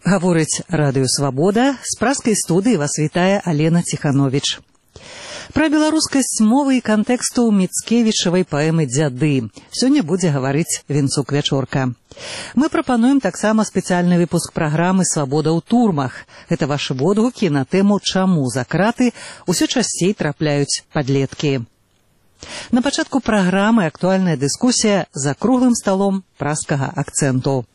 Гаворыць Радыё Свабода, з пражскай студыі вас вітае Алена Ціхановіч. Пра беларускасць мовы і кантэксту Міцкевічавай паэмы «Дзяды» сёння будзе гаварыць Вінцук Вячорка. Мы прапануем таксама спецыяльны выпуск праграмы «Свабода ў турмах». Гэта вашы водгукі на тэму «Чаму за краты» усё часцей трапляюць падлеткі. На пачатку праграмы актуальная дыскусія за круглым сталом пражскага акцэнту.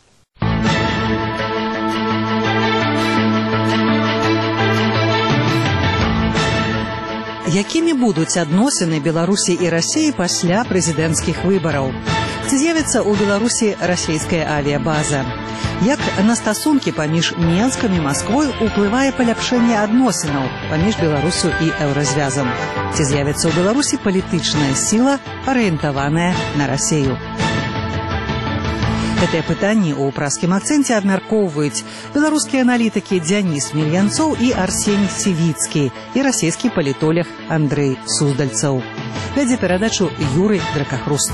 Якімі будуць адносіны Беларусі і Расіі пасля прэзідэнцкіх выбараў? Ці з'явіцца ў Беларусі расійская авіябаза? Як на стасункі паміж Менскам і Масквой уплывае паляпшэнне адносінаў паміж Беларусю і Еўразвязам? Ці з'явіцца ў Беларусі палітычная сіла, арыентаваная на Расію? Гэтыя пытанні ў пражскім акцэнце абмяркоўваюць беларускія аналітыкі Дзяніс Мільянцоў і Арсень Сівіцкі і расійскі палітолог Андрэй Суздальцаў. Вядзе перадачу Юрый Дракахруст.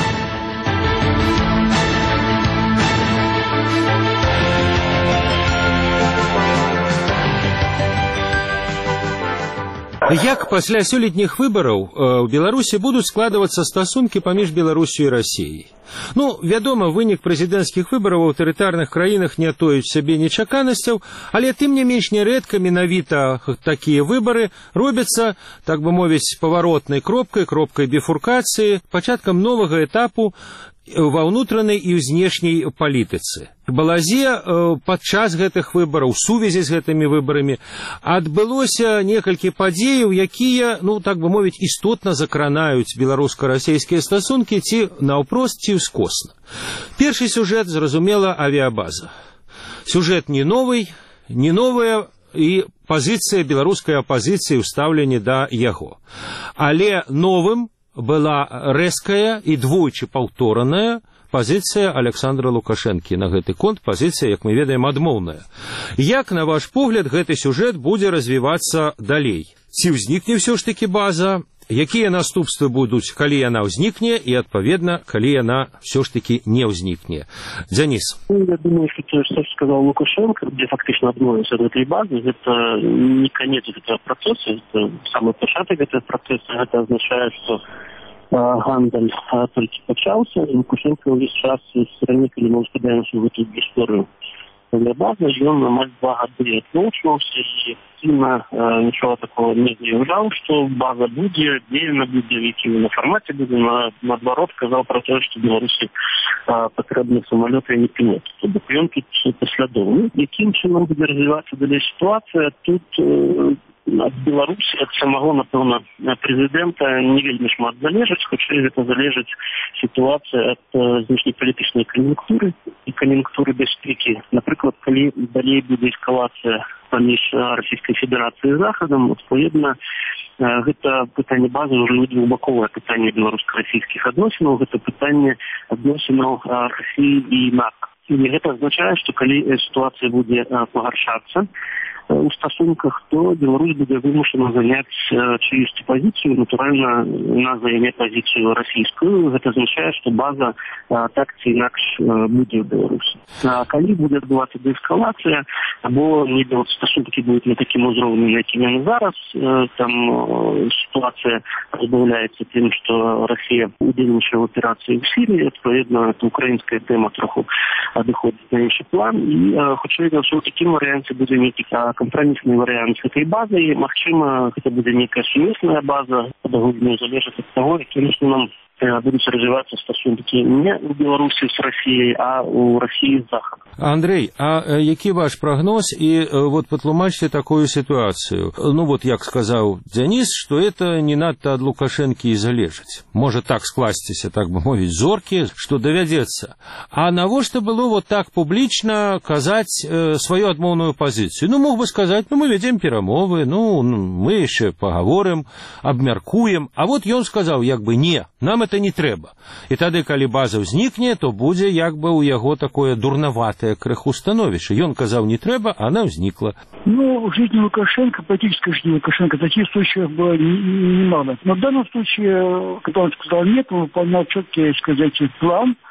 Як пасля сёлетніх выбараў у Беларусі будуць складвацца стасункі паміж Беларусю і Расіяй? Вядома, вынік прэзідэнцкіх выбараў у аўтарытарных краінах не тоіць сабе нечаканасцяў, але тым не менш нярэдка менавіта такія выбары робяцца, так бы мовіць, паваротнай кропкай біфуркацыі, пачаткам новага этапу ва ўнутранай і знешняй палітыцы. Балазе падчас гэтых выбараў, у сувязі з гэтымі выбарамі, адбылося некалькі падзеяў, якія, так бы мовіць, істотна закранаюць беларуска-расійскія стасункі ці наўпрост, ці ўскосна. Першы сюжэт, зразумела, авіябаза. Сюжэт не новая і пазіцыя беларускай апазіцыі ў стаўленні да яго. Але новым была рэзкая і двойчы паўтораная пазіцыя Александра Лукашэнкі на гэты конт, пазіцыя, як мы ведаем, адмоўная. Як, на ваш погляд, гэты сюжэт будзе развівацца далей? Ці ўзнікне ўсё ж такі база? Якія наступствы будуць, калі яна ўзнікне, і, адпаведна, калі яна ўсё ж такі не ўзнікне? Дзяніс. Я думаю, что то, что сказал Лукашенко, где фактично адмовился от этой базы, это не конец этого процесса, это самый початок этого процесса. Это означает, что гандаль только почался, и Лукашенко весь час в стране, когда мы ускадаемся в эту историю базы, и он на 2 года отмолчивался и сильно ничего такого не заявлял, что база будет, где она будет, в каком формате будет. Наоборот, сказал про то, что в Беларуси потребны самолеты, а не пилоты. Тобто он тут послідовний. Яким чином буде розвиватися далі ситуація, тут от Беларусі, от самого, напевно, президента не вельми шмат залежить, хоча це залежить ситуація від знешньополітичної кон'юнктури і кон'юнктури безпеки. Наприклад, коли далі буде ескалація паміж Російською Федерацією і Заходом, відповідно, гэта пытанне базы уже не глубоковое пытанне беларуска-расійскіх адносінаў, гэта пытанне адносінаў России и НАТО. И это означает, что когда ситуация будет погоршаться у стосунках, то Беларусь будет вымушена занять чиюсь позицию, натурально на займет позицию российскую. Это означает, что база так ці інакш будет в Беларуси. А когда будет отбываться деэскалация, або стосунки будут не таким уровнем, яким они зараз, там ситуация разбавляется тем, что Россия удельничает в операции в Сирии, отповедно, это украинская тема троху доходит на інший план, і хоча я що в такому варіанті буде некий компромісний варіант з цієї бази, і, можливо, хоча буде некая сумісна база, буде залежати від того, яким чином будуть розвиватися стосунки не у Білорусі з Росією, а у Росії з Заходом. Андрей, а який ваш прогноз і вот патлумачьте такую ситуацию? Як сказав Дзяніс, что это не надо от Лукашенки и залежить. Может так скласціся, так бы мовить, зорки, что доведется. А навошта было вот так публично казать свою адмоўную позицию? Мог бы сказать, мы ведем перамовы, мы еще поговорим, обмяркуем. А вот он сказал, не, нам это не трэба. І тады, калі база ўзнікне, то будзе у яго такое дурнаватае крыху становішча. Ён казаў не трэба, а она ўзнікла. В жизни Лукашенко, политической жизни Лукашенко, таких случаев было немало. Но в данном случае, когда он сказал нет, он выполнял четкий, план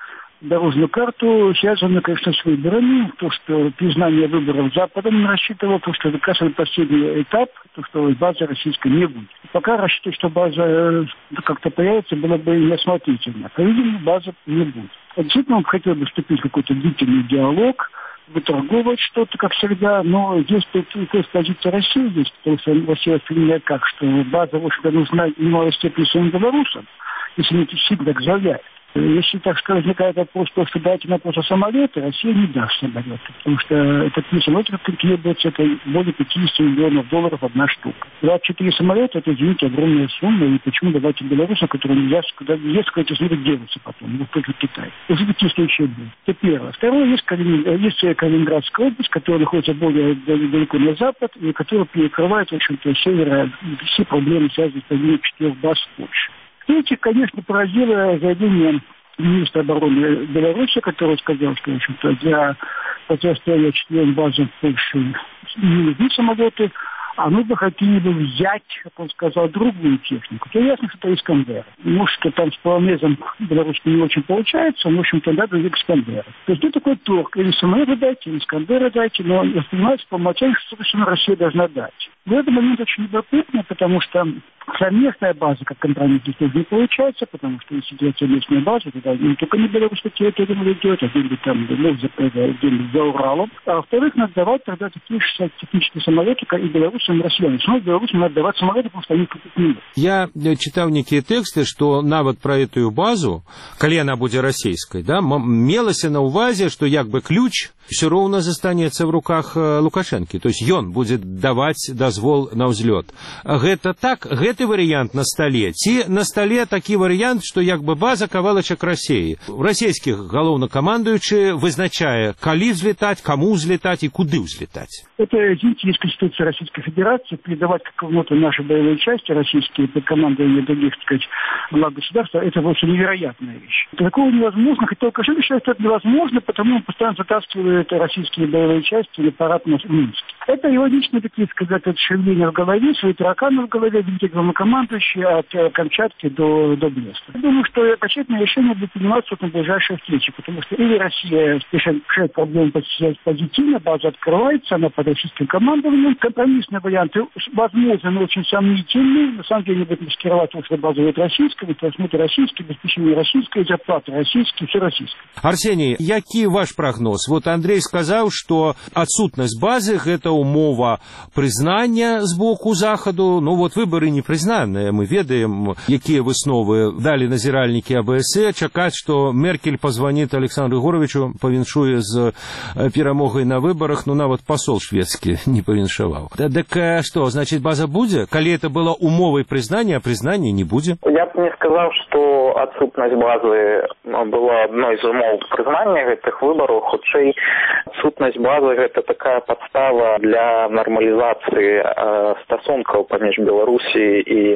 дорожную карту, связанную, конечно, с выборами. То, что признание выборов Западом рассчитывал, то, что это, кажется, последний этап, то, что базы российской не будет. Пока рассчитывать, что база как-то появится, было бы неосмотрительно. По-видимому, базы не будет. Действительно, он хотел бы вступить в какой-то длительный диалог, выторговывать что-то, как всегда, но здесь есть позиция России, здесь, потому что Россия воспринимает как, что база, в общем-то, нужна в немалой степени своим белорусам, если не действительно так заявляют. Если так что возникает вопрос, что дайте нам просто самолеты, Россия не даст самолеты, потому что этот самолет требуется, это более 50 миллионов долларов одна штука. 24 самолета, это, извините, огромная сумма, и почему давайте белорусам, которые нельзя, куда есть, куда-то смотреть делаться потом, в тот же Китай. Это такие случаи были. Это первое. Второе, есть Калининградская область, которая находится более далеко на запад, и которая перекрывает, в общем-то, севера, все проблемы, связанные с подъемом 4 баз в Польше. Третье, конечно, поразило заявление министра обороны Беларуси, который сказал, что, в общем-то, для противостояния 4 базам в Польше не нужны самолеты, а мы бы хотели бы взять, как он сказал, другую технику. То ясно, что это Искандер. Может, что там с полонезом белорусским не очень получается, но, в общем-то, надо Искандера. То есть это такой торг. Или самолеты дайте, или Искандера дайте, но воспринимается по умолчанию, что совершенно Россия должна дать. В этот момент очень любопытно, потому что совместная база, как компромисс, здесь тоже не получается, потому что если делать совместную базу, тогда не только не белорусская территория надо делать, а где-нибудь там, где-нибудь за Уралом. А во-вторых, надо давать тогда такие 60 технические самолеты, и белорусам, и россиянам. Снова белорусам надо давать самолеты, потому что они купить не могут. Я читал некие тексты, что нават про эту базу, калі яна будзе расійскай, да, мелася на увазе, что як бы ключ все равно застанется в руках Лукашенко. То есть ён будет давать дозвол на взлет. Гэта так, гэты вариант на столе. Ці на столе такі вариант, что як бы база кавалачак России. Расійскіх галоўнакамандуючы вызначае, калі взлетать, кому взлетать и куды взлетать. Это, извините, есть Конституция Российской Федерации, передавать как внутрь наши боевые части российские под командой других, так сказать, глав государства, это вообще невероятная вещь. Такого невозможно, хотя Лукашенко считает, что это невозможно, потому он постоянно затаскивает российские боевые части или парад в Минске. Это его личные такие, сказать, отшевления в голове, свои тараканы в голове, великий главнокомандующий от Камчатки до Бреста. Я думаю, что окончательное решение будет приниматься на ближайшей встрече, потому что или Россия решает проблему позитивно, база открывается, она под российским командованием. Компромиссные варианты, возможно, но очень сомнительные. На самом деле не будет маскировать, что база будет российская, трансмиты российские, обеспечение российское, зарплаты российские, все российское. Арсений, який ваш прогноз? Вот Андрей сказал, что отсутность базы – это умова признания с боку Заходу. Ну вот выборы непризнанные. Мы ведаем, какие высновы дали назиральники АБС. Чакать, что Меркель позвонит Александру Егоровичу, повіншуе з перамогай на выборах, ну нават посол шведский не повіншаваў. Так что, значит, база будет? Коли это было умовой признания, а признания не будет? Я бы не сказал, что отсутность базы была одной из умов признания этих выборов. Хутчэй, отсутность базы – это такая подстава для нормализации стосунков паміж Беларусі и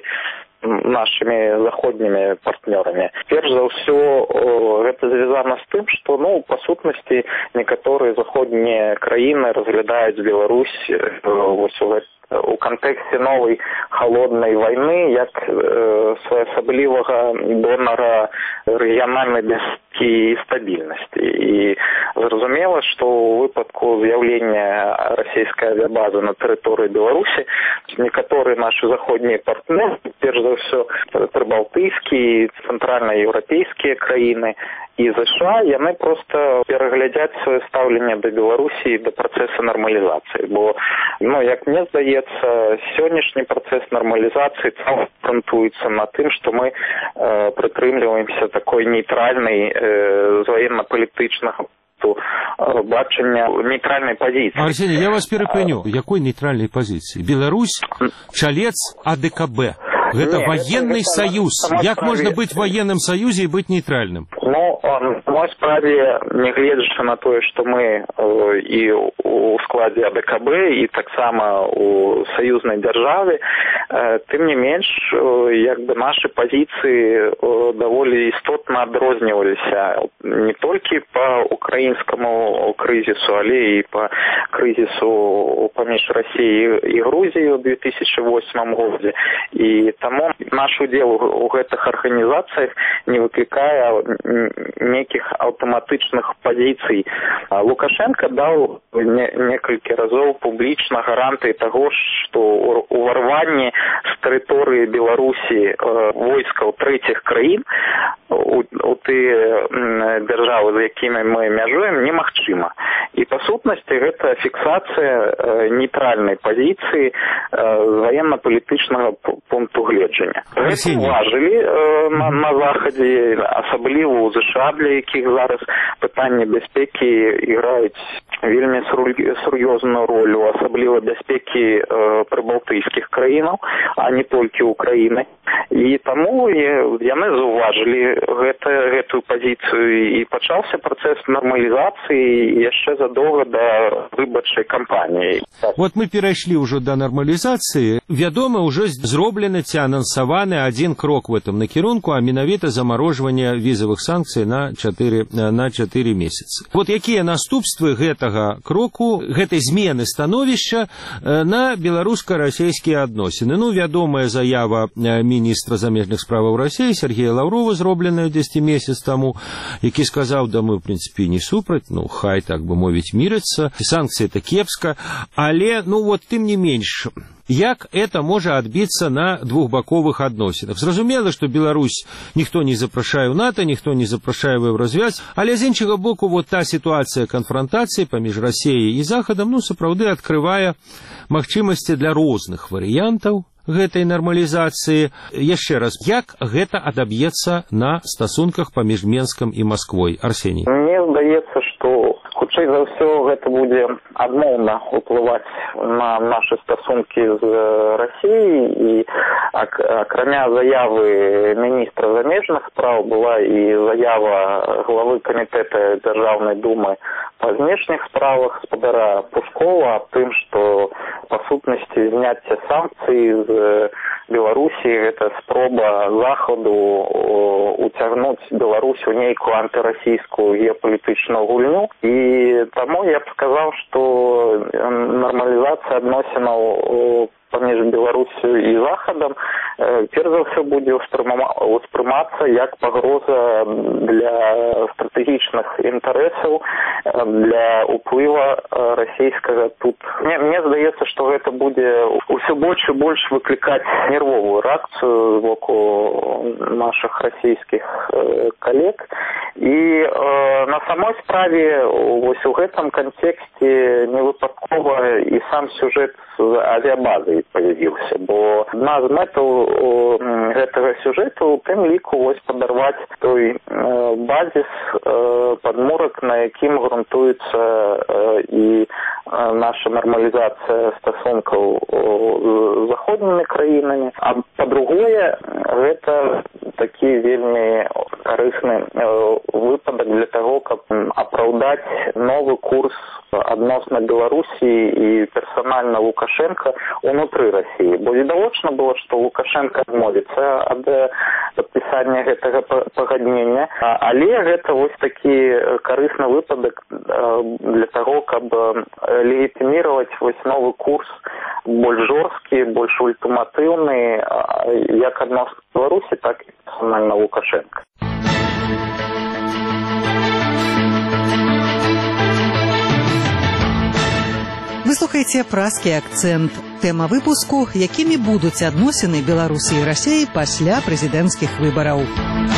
нашими заходними партнерами. Перш за ўсё, гэта звязана з тым, што, ну, па сутнасці, некаторыя заходнія краіны разглядаюць Беларусь вось у кантэксце новай халоднай вайны як своеасаблівага донара рэгіянальнай бяспекі і стабільнасці. І зразумела, што ў выпадку з'яўлення расійскай авіабазы на тэрыторыі Беларусі некаторыя нашы заходнія партнеры, перш за ўсё прыбалтыйскія, цэнтральнаеўрапейскія краіны і США, яны проста пераглядзяць сваё стаўленне да Беларусі і да працэсу нармалізацыі. Бо, ну, як мне здаецца, сённяшні працэс нармалізацыі цалкам грунтуецца на тым, што мы прытрымліваемся такой нейтральнай з военно-палітычнага бачення нейтральной позиции. Арсений, я вас перепыню. Якой нейтральной позиции? Беларусь, чалец АДКБ. Это военный союз. Як можно быть в военном союзе и быть нейтральным? Ну, в моей справе, не глядячи на то, что мы и у складе АДКБ, и так само у союзной державы, тем не менш, як бы наши позиции довольно истотно адрозніваліся не только по украинскому кризису, але и по кризису паміж Россией и Грузией в 2008 году. И тому наш удел у гэтых организациях не выкликае нейкіх аўтаматычных пазіцый. Лукашенко даў некалькі разоў публічна гарантыі таго, што ўварванне з тэрыторыі Беларусі войскаў трэціх краін у тыя дзяржавы, з якімі мы мяжуем, немагчыма. І па сутнасці гэта фіксацыя нейтральнай пазіцыі з ваенна-палітычнага пункту гледжання. Гэта уважылі на Захадзе, асабліва ў США, для якіх зараз пытанні бяспекі іграюць вельмі сур'ёзную ролю, асабліва бяспекі прыбалтыйскіх краінаў, а не толькі Украіны. І таму яны заўважылі гэтую пазіцыю, і пачаўся працэс нармалізацыі яшчэ задоўга да выбарчай кампаніі. Вот мы перайшлі ўжо да нармалізацыі. Вядома, ўжо зроблены ці анансаваны адзін крок в этом накірунку, а менавіта замарожванне візавых санкцый на 4 месяцы. Вот якія наступствы гэтага кроку, гэтай змены становішча на беларуска-расійскія адносіны? Ну, вядомая заява міністра замежных справаў Расіі Сергея Лаўрова, зробленая 10 месяц таму, які сказаў, да мы, в прынцыпе, не супраць, ну, хай, так бы мовіць, мірыцца, санкцыі это кепска, але, ну, вот, тым не менш, як это можа адбіцца на двухбаковых адносінах? Зразумела, што Беларусь ніхто не запрашае ў НАТО, ніхто не запрашае в Еўразвяз, але з іншага боку, вот та сітуацыя канфрантацыі паміж Расіяй і Захадам, ну, сапраўды адкрывае магчымасці для розных варыянтаў гэтай нармалізацыі. Яшчэ раз, як гэта адаб'ецца на стасунках паміж Менскам і Масквой? Арсеній. Мне здаецца, што хутчэй за ўсё гэта будзе адмоўна ўплываць на нашы стасункі з Расіяй, і акрамя заявы міністра замежных спраў была і заява главы камітэта Дзяржаўнай думы па знешніх справах спадара Пушкова аб тым, што па сутнасці зняцця санкцый з Беларусі гэта спроба Захаду уцягнуць Беларусь у нейкую антырасійскую геапалітычную гульню. І таму я б сказаў, што нармалізацыя адносінаў паміж Беларусю і Захадам перш за ўсё будзе ўспрымацца як пагроза для стратэгічных інтарэсаў, для ўплыва расійскага тут. Мне здаецца, што гэта будзе ўсё больш і больш выклікаць нервовую рэакцыю з боку нашых расійскіх калег. І на самой справе вось у гэтым кантэксце невыпадкова і сам сюжэт з авіабазай появіўся, бо адна з мэтаў гэтага сюжэту у тым ліку вось падарваць той базіс, падмурак, на якім грунтуецца і наша нармалізацыя стасункаў з заходнімі краінамі. А па-другое, гэта такі вельмі карысны выпадак для таго, каб апраўдаць новы курс адносна Беларусі і персанальна Лукашенко унутры Расіі. Бо відавочна было, што Лукашенко адмовіцца ад падпісання гэтага пагаднення, але гэта вось такі карысны выпадак для таго, каб легітыміраваць вось новы курс, больш жорсткі, больш ультыматыўны, як адносна Беларусі, так і персанальна Лукашенко. Вы слухаеце «Празкі акцэнт». Тэма выпуску, якімі будуць адносіны Беларусі і Расіі пасля прэзідэнцкіх выбараў.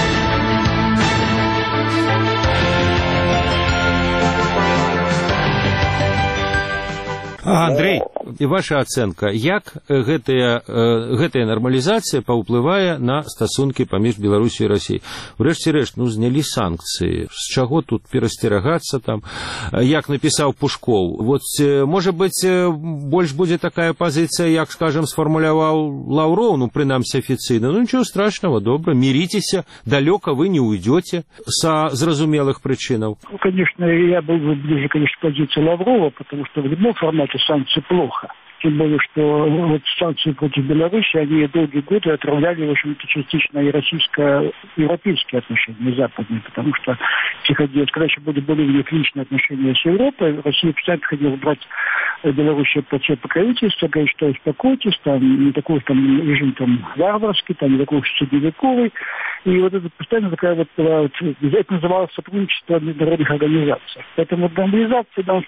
Андрей, ваша ацэнка, як гэтая нармалізацыя паўплывае на стасункі паміж Беларусі і Расіяй? Урэшце рэшт, знялі санкцыі. З чаго тут перасцерагацца там? Як напісаў Пушков. Вот, можа быць, больш будзе такая пазіцыя, як, скажем, сфармуляваў Лаўроў, прынамсі афіцыйна. Нічого страшного, добра, миритеся, далёка вы не уйдете са зразумелых причинаў. Конечно, я был бы ближе, конечно, к позиции Лаврова, потому что в любом формате санкции плохо. Тем более, что вот санкции против Беларуси, они долгие годы отравляли, в общем-то, частично и российско-европейские отношения, западные, потому что приходилось, когда еще были более личные отношения с Европой, Россия постоянно хотела брать Белоруссию под свое покровительство, говорит, что успокойтесь, там не такой там режим там варварский, там не такой средневековый. И вот это постоянно такая вот была, это называлось сотрудничество международных организаций. Поэтому мобилизация в данном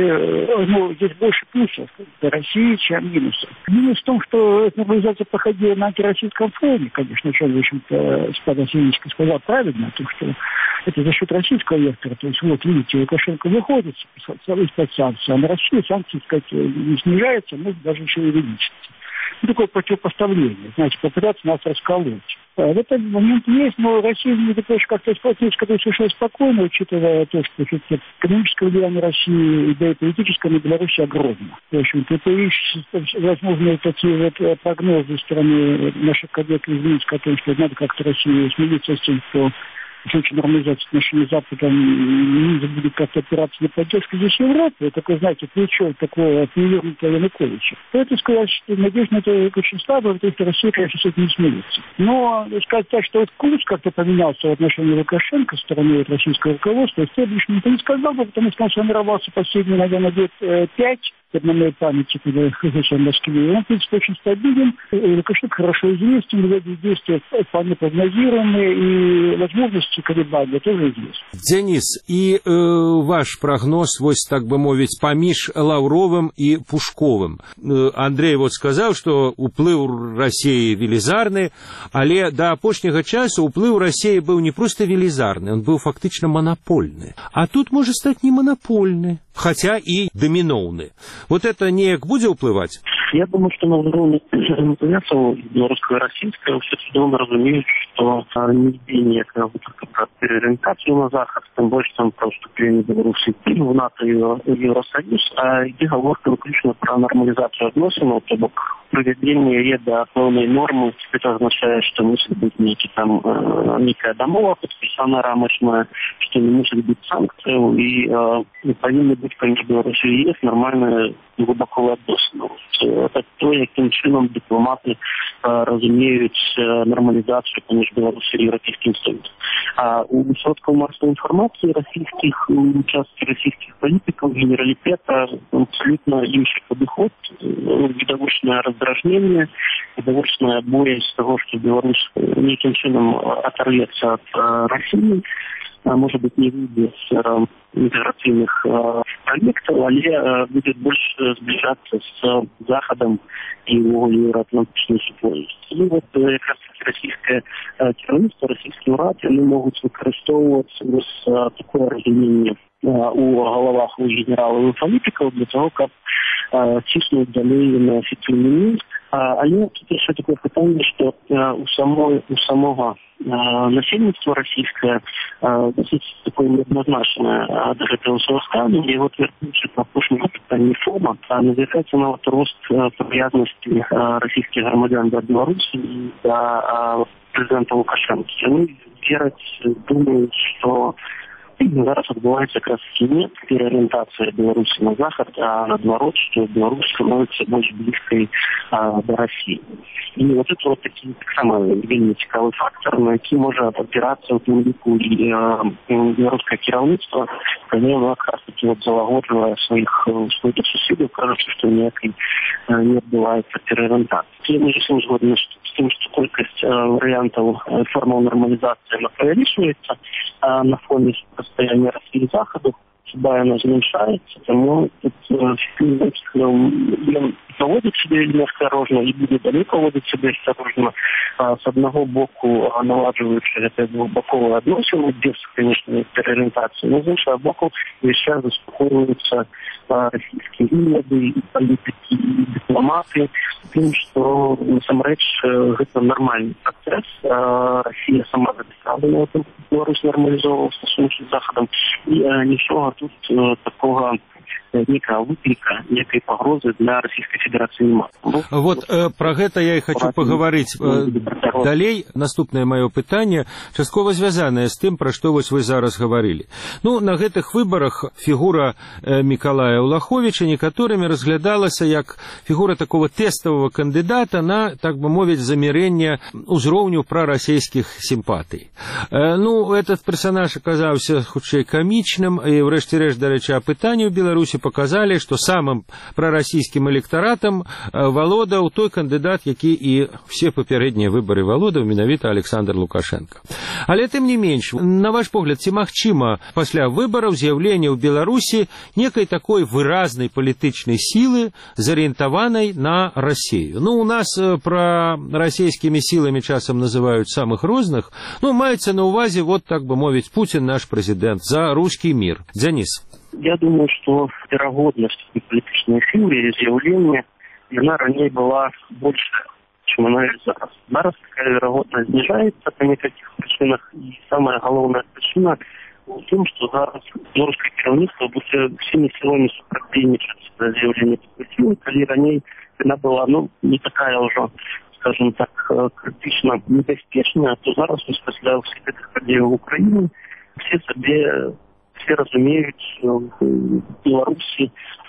случае, здесь больше плюсов для России, чем минусов. Минус в том, что эта мобилизация проходила на антироссийском фоне, конечно, что, в общем-то, Спада Синичка сказал правильно, то, что это за счет российского вектора. То есть, вот, видите, Лукашенко выходит из-под санкций, а на Россию санкции, так сказать, не снижаются, может даже еще и увеличиться. Такое противопоставление, знаете, попытаться нас расколоть. В этот момент есть, но Россия не такое, как-то используется, которое совершенно спокойно, учитывая то, что экономическое влияние России, да и политическое на Беларуси огромно. В общем-то, это есть возможные такие вот прогнозы со стороны наших коллег из Минска о том, что надо как-то России смириться с тем, что в случае нормализации отношений с Западом не будет как-то опираться на поддержку здесь Европы. Такое, знаете, плечо такое перевернутое Януковича. Поэтому сказать, что надежда на это очень слабая, потому что Россия, конечно, с этим не смирится. Но сказать так, что вот курс как-то поменялся в отношении Лукашенко со стороны российского руководства, я бы не сказал бы, потому что он сформировался последние, наверное, лет 5, на моей памяти, когда ХЗЧ в Москве. Он, в принципе, очень стабилен. Лукашенко хорошо известен, его действия вполне прогнозируемые, и возможности колебания тоже известны. Денис, и ваш прогноз, вось, так бы мовить, паміж Лаўровым и Пушковым. Андрей вот сказал, что уплыў России велизарный, але до апошняга часу уплыў России был не просто велизарный, он был фактично монопольный. А тут может стать не монопольный, хотя и доминоўны. Вот это неяк будзе ўплываць? Я думаю, что на уровне интеграции белорусского и российского все давно разумеют, что нигде нет про переориентацию на Заход, тем больше там про вступление Беларуси в НАТО и Евросоюз, а где говорка выключена про нормализацию отношений, то бок приведение до основной нормы, это означает, что мусит быть некая домова подписана рамочная, что не мусит быть санкций, и повинны быть, конечно, Беларуси и ЕС нормальные глубоко відносини. Це то, яким чином дипломати розуміють нормалізацію поміж Білорусі і Європейським Союзом. А у сродках масової інформації російських, участки російських політиків, генералітета абсолютно інший підход, відовочне роздражнення, відовочне боязнь того, що Білорусь неким чином оторветься від Росії, может быть, не выйдет с интеграционных проектов, але будет больше сближаться с Заходом и его евроатлантической супольностью. И вот как раз российское керівництво, российский уряд, они могут використовуватися такое разумение у головах, у генералов и политиков для того, как тиснуть далее на официальный Минск. Але тут ще таке питання, що у самого насельництва российское досить такое неоднозначное до этого состояния. И вот вернувшись на прошлом питании ФОМа, называется на вот рост привязанности российских громадян до Беларуси и до президента Лукашенко. Они думают, что зараз відбувається якраз не переорієнтація Білорусі на Захід, а наоборот, що Білорусь становиться більш близькою до Росії. І от це вот такий так само вельми цікавий фактор, на який може опиратися в віку білоруське керівництво, коли воно якраз таки от залагоджує своїх сусідів, кажучи, що ніякої не відбувається переорієнтації. Ми ж всім згодні з тим, що кількість варіантів формул нормалізації увеличується на фоні состояние России и Захода, всегда она зменшается, тому поводит себя неосторожно и будет далее поводить себя осторожно. С одного боку наладживаются это глубоко отношения без, конечно, переориентации, но с другого боку сейчас заспокоиваются российские лидеры, и политики, и дипломаты, тем, что насамрэч это нормальный процесс. Россия сама записала на этом, Беларусь нормализовала стосунки с Заходом, и ничего тут такого некая выклика, некой погрозы для Российской Федерации нема. Вот про гэта я і хочу паговорыць далей. Наступнае маё пытанне часткова звязанае з тым, пра што вось вы зараз гаварылі. Ну, на гэтых выбарах фігура Миколая Улаховича некаторымі разглядалася як фігура такого тэставага кандыдата на, так бы мовіць, замірэнне ўзроўню прарасійскіх сімпатый. Ну, этот персонаж аказаўся хутчэй камічным, і врэшце рэшт, дарэчы, апытанні ў Беларусі показалі, што самым прарасійскім электаратам валодаў той кандыдат, які і все папярэднія выбары валодаў, менавіта Александр Лукашенко. Але тым не менш, на ваш погляд, ці магчыма пасля выбараў з'яўлення ў Беларусі некай такой выразнай палітычнай сілы, зарыентаванай на Россию? Ну, у нас про расійскімі сіламі часам называюць самых розных, ну, маецца на увазе, вот, так бы мовіць, Путин наш президент, за русский мир. Денис. Я думаю, что верагоднасць палітычнай сілы і з'яўлення, яна раней была больше, чем она есть зараз. Зараз такая верагоднасць зніжаецца па некалькіх прычынах, і самая галоўная прычына у тым, што зараз беларускае кіраўніцтва будзе всеми сіламі супрацьдзейнічаць за з'яўленне такой сілы, калі раней яна была, ну, не такая ўжо, скажем так, критично небяспечная, то зараз пасля ўсіх гэтых падзеяў в Украіне все разумеюць в Беларусі,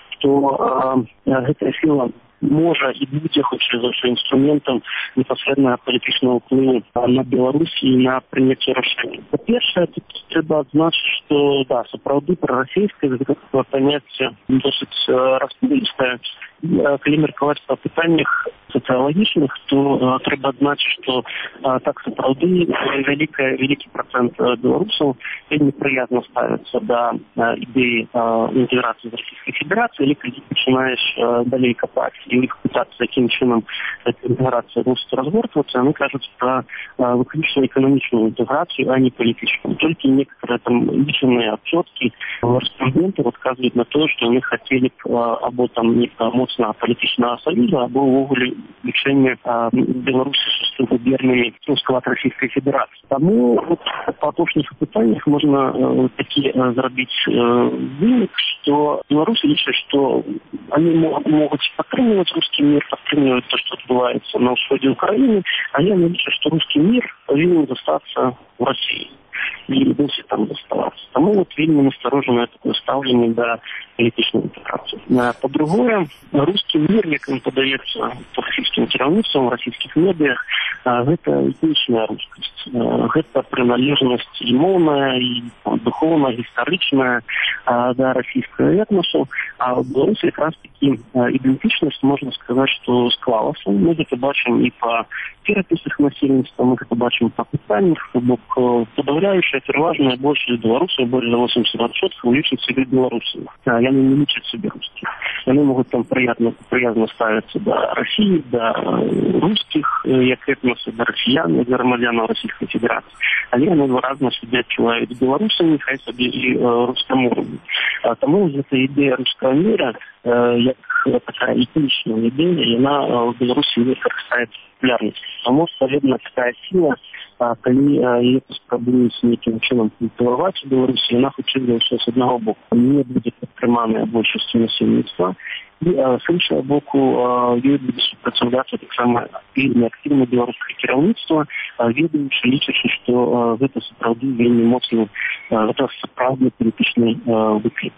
што гэтая сіла можа і будзе хутчэй за ўсё інструментам непасрэднага палітычнага ўплыву на Беларусь і на прыняцце рашэння. Па-першае, тут трэба адзначыць, што да, сапраўды прарасійскае гэтае паняцце досыць расплывістае. Калі меркаваць па пытаннях сацыялагічных, то трэба адзначыць, што так сапраўды вялікі працэнт беларусаў вельмі прыязна ставяцца да ідэі інтэграцыі з Расійскай Федэрацыі, але калі пачынаеш далей капаць і іх пытацца, якім чынам эта інтэграцыя мусіць разгортвацца, яны кажуць пра выключна эканамічную інтэграцыю, а не палітычную. Толькі некаторыя там лічаныя адсоткі рэспондэнтаў адказваюць на тое, што яны хацелі б або там нейкага моцнага палітычнага саюза, або ўвогуле лічэнне Беларусі з губернамі ў склад Расійскай Федэрацыі. Таму па апошніх пытаннях можна такі зрабіць вынік, што беларусы лічаць, што они могуць падтрымліваць русский мир, падтрымліваць то, што адбываецца на ўсходзе Украіны, але яны лічаць, што русский мир павінен застацца в России и будзе там заставацца. Таму вот вельмі настороженное такое стаўленне да палітычнай інтэграцыі. Па-другое, русский мир, як ім падаецца па расійскім кіраўніцтвам, у расійскіх медыях, гэта этнічная рускасць. Гэта прыналежнасць і моўная, і духоўная, гістарычная да расійскага этносу. А ў Беларусі якраз такі ідэнтычнасць, можна сказаць, што склалася. Мы гэта бачым і па перапісах насельніцтва, мы гэта бачым па пытаннях, бок подавляющая, переважная большасць беларусаў, больш за 80% лічаць сябе беларусамі. Яны не лічаць сябе рускіх. Яны могуць там прыязна ставіцца да России, да русских, як этносы, да расіян, да грамадзянаў Расійскай Федэрацыі. Але яны выразна сябе адчуваюць беларусамі, хай сабе і рускамоўнымі. Таму гэта ідэя рускага міра, як такая этнічная ідэя, яна в Беларусі не карыстаецца популярнасцю. Таму паведна такая сіла, калі яе паспрабуюць нейкім чынам культываваць у Беларусі, яна хутчэй за ўсё з аднаго боку не будзе падтрыманая большасцю насельніцтва, і з іншага боку ёй будзе супрацьстаяцца таксама вельмі актыўна беларускае кіраўніцтва, ведаючы, лічачы, што гэта сапраўды вельмі моцны, гэта сапраўдны палітычны выклік.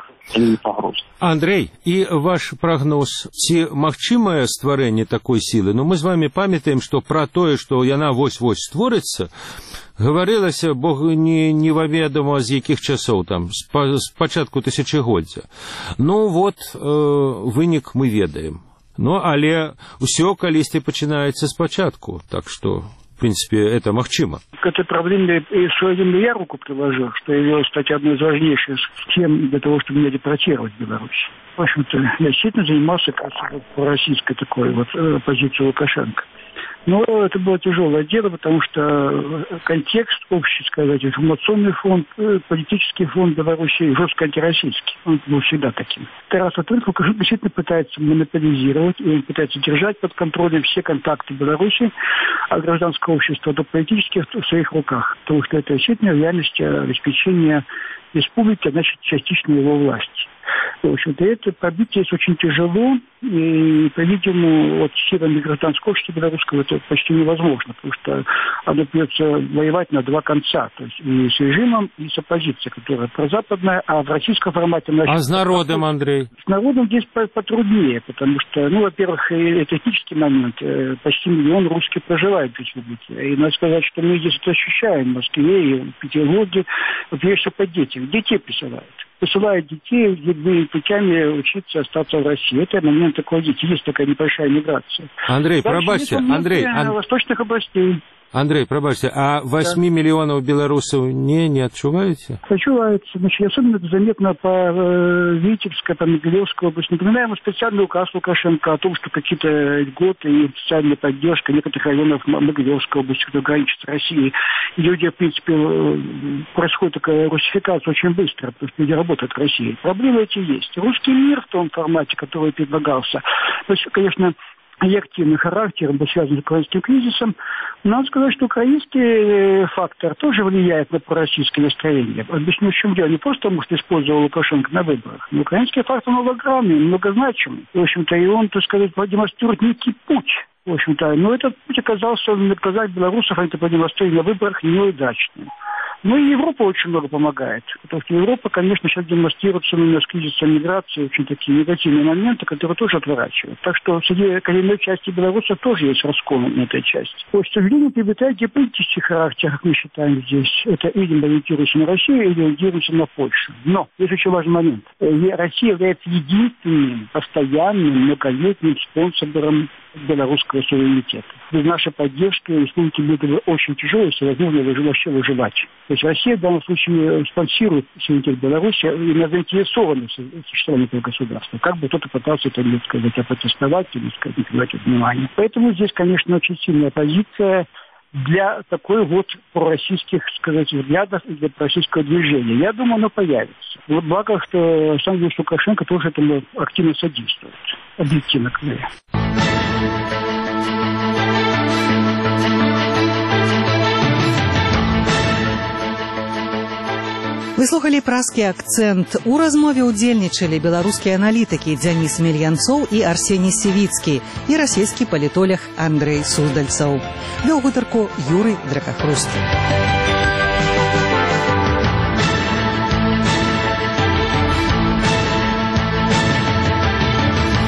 Андрей, и ваш прогноз, ці магчымае стварэнне такой силы? Ну, мы с вами памятаем, что про тое, что яна вось-вось створыцца, гаварылася, бог неведомо з якіх часоў, там, з пачатку тысячагоддзя. Ну, вот, вынік мы ведаем. Ну, але ўсё калісьці пачынаецца спачатку, так что... В принципе, это магчыма. К этой проблеме я руку приложил, что явилось, кстати, одной из важнейших тем для того, чтобы меня депортировать в Беларусь. В общем-то, я действительно занимался российской такой вот позицией Лукашенко. Но это было тяжелое дело, потому что контекст общий, сказать, информационный фонд, политический фонд Беларуси жестко антироссийский. Он был всегда таким. Тарас Лукашенко действительно пытается монополизировать, и он пытается держать под контролем все контакты Беларуси от гражданского общества до политических в своих руках. Потому что это действительно в реальности обеспечение республики, значит, частично его власти. В общем-то, это пробить здесь очень тяжело, и, по-видимому, вот силами гражданского общества белорусского это почти невозможно, потому что оно придется воевать на два конца, то есть и с режимом, и с оппозицией, которая прозападная, а в российском формате... А с народом, Андрей? С народом здесь потруднее, потому что, ну, во-первых, это этнический момент, почти 1 миллион русских проживает в республике, и надо сказать, что мы здесь это ощущаем в Москве и в Петербурге, вот прежде всего по детям, детей посылают детей любыми путями учиться остаться в России. Это момент такой, есть такая небольшая миграция. Андрей, пробачьте, Андрей. Восточных областей. Андрей, пробачьте, а 8 миллионов белорусов не отчуваете? Отчуваются. Значит, особенно это заметно по Витебской, по Могилевской области. Напоминаем специальный указ Лукашенко о том, что какие-то льготы и социальная поддержка некоторых районов Могилевской области, которые граничат с Россией. И люди, в принципе, происходит такая русификация очень быстро, потому что люди работают в России. Проблемы эти есть. Русский мир в том формате, который предлагался, то есть, конечно, и активный характер был связан с украинским кризисом. Надо сказать, что украинский фактор тоже влияет на пророссийское настроение. Объясню, в чем дело. Не просто потому, что использовал Лукашенко на выборах, но украинский фактор многогранный, многозначимый. В общем-то, и он, так сказать, продемонстрирует некий путь. В общем-то, но этот путь оказался, наказать белорусов, они это продемонстрировали на выборах неудачным. Ну и Европа очень много помогает. Потому что Европа, конечно, сейчас демонстрирует с кризисом миграции очень такие негативные моменты, которые тоже отворачивают. Так что среди коренной части белорусов тоже есть раскол на этой части. К сожалению, приобретает геополитический характер, как мы считаем здесь. Это или ориентируется на Россию, или ориентируется на Польшу. Но есть очень важный момент. Россия является единственным постоянным многолетним спонсором белорусского суверенитета. Без нашей поддержки республики было бы очень тяжело, если возможно вообще выживать. То есть Россия в данном случае спонсирует суверенитет Беларуси и заинтересована в существовании этого государства. Как бы кто-то пытался это, так сказать, протестовать или, сказать, не привлекать внимание. Поэтому здесь, конечно, очень сильная позиция для такой вот пророссийских, сказать, взглядов и для пророссийского движения. Я думаю, оно появится. Вот благо, что Александр Лукашенко тоже этому активно содействует. Объективно, говоря. Вы слухали празкі акцэнт. У размове ўдзельнічалі беларускія аналітыкі Дзяніс Мельянцоў і Арсеній Сівіцкі і расійскі палітолог Андрэй Суздальцаў. Вёў гутарку Юрый Дракахруст.